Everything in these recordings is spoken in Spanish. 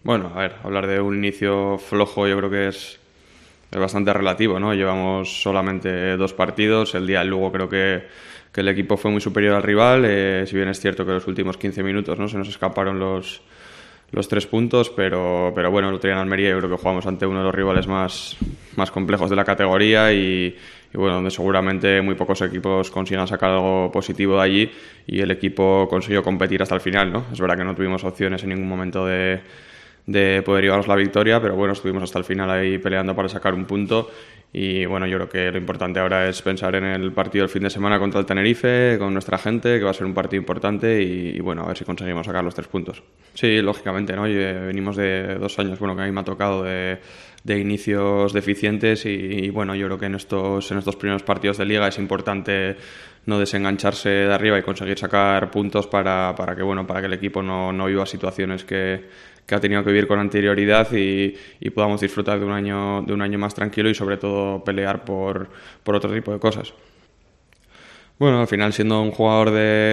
Bueno, a ver, hablar de un inicio flojo yo creo que es bastante relativo, ¿no? Llevamos solamente 2 partidos. El día del Lugo creo que el equipo fue muy superior al rival. Si bien es cierto que los últimos 15 minutos, ¿no?, se nos escaparon los 3 puntos, pero bueno, el otro día en Almería yo creo que jugamos ante uno de los rivales más complejos de la categoría y bueno, donde seguramente muy pocos equipos consigan sacar algo positivo de allí, y el equipo consiguió competir hasta el final, ¿no? Es verdad que no tuvimos opciones en ningún momento de poder llevarnos la victoria, pero bueno, estuvimos hasta el final ahí peleando para sacar un punto. Y bueno, yo creo que lo importante ahora es pensar en el partido del fin de semana contra el Tenerife, con nuestra gente, que va a ser un partido importante, y bueno, a ver si conseguimos sacar los 3 puntos. Sí, lógicamente, ¿no? Venimos de 2 años, bueno, que a mí me ha tocado de inicios deficientes, y bueno, yo creo que en estos primeros partidos de Liga es importante no desengancharse de arriba y conseguir sacar puntos para que el equipo no viva situaciones que ha tenido que vivir con anterioridad, y podamos disfrutar de un año más tranquilo, y sobre todo pelear por otro tipo de cosas. Bueno, al final, siendo un jugador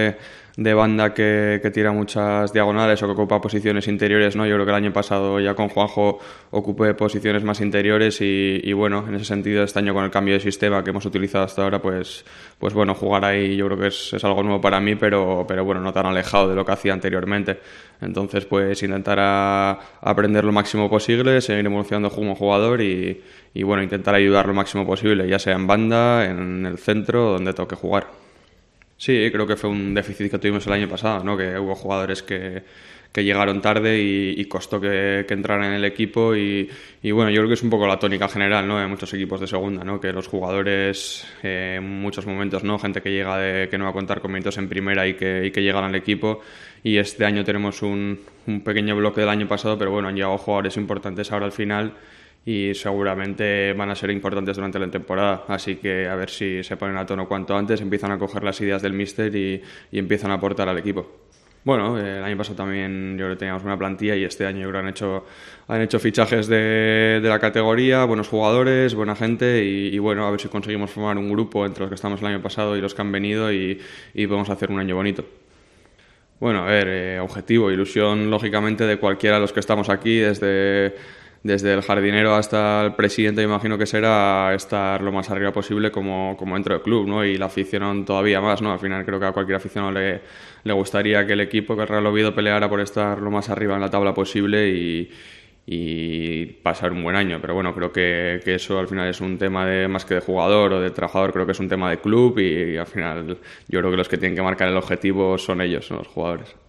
de banda que tira muchas diagonales o que ocupa posiciones interiores, ¿no? Yo creo que el año pasado ya con Juanjo ocupé posiciones más interiores, y bueno, en ese sentido este año con el cambio de sistema que hemos utilizado hasta ahora, pues bueno, jugar ahí yo creo que es algo nuevo para mí, pero bueno, no tan alejado de lo que hacía anteriormente. Entonces, pues intentar aprender lo máximo posible, seguir evolucionando como jugador, y bueno, intentar ayudar lo máximo posible, ya sea en banda, en el centro, donde toque jugar. Sí, creo que fue un déficit que tuvimos el año pasado, ¿no? Que hubo jugadores que llegaron tarde, y costó que entraran en el equipo, y bueno, yo creo que es un poco la tónica general, ¿no?, de muchos equipos de segunda, ¿no? Que los jugadores en muchos momentos, ¿no?, gente que llega que no va a contar con minutos en primera, y que llegan al equipo, y este año tenemos un pequeño bloque del año pasado, pero bueno, han llegado jugadores importantes ahora al final, y seguramente van a ser importantes durante la temporada, así que a ver si se ponen a tono cuanto antes, empiezan a coger las ideas del míster, y empiezan a aportar al equipo. Bueno, el año pasado también yo creo que teníamos una plantilla, y este año yo creo que han hecho fichajes de la categoría, buenos jugadores, buena gente, y bueno, a ver si conseguimos formar un grupo entre los que estamos el año pasado y los que han venido, y podemos hacer un año bonito. Bueno, a ver, objetivo, ilusión lógicamente de cualquiera de los que estamos aquí, desde el jardinero hasta el presidente, imagino que será estar lo más arriba posible como dentro del club, ¿no? Y la afición todavía más, ¿no? Al final creo que a cualquier aficionado le gustaría que el equipo, que el Real Oviedo, peleara por estar lo más arriba en la tabla posible, y pasar un buen año. Pero bueno, creo que eso al final es un tema más que de jugador o de trabajador, creo que es un tema de club, y al final yo creo que los que tienen que marcar el objetivo son ellos, son los jugadores.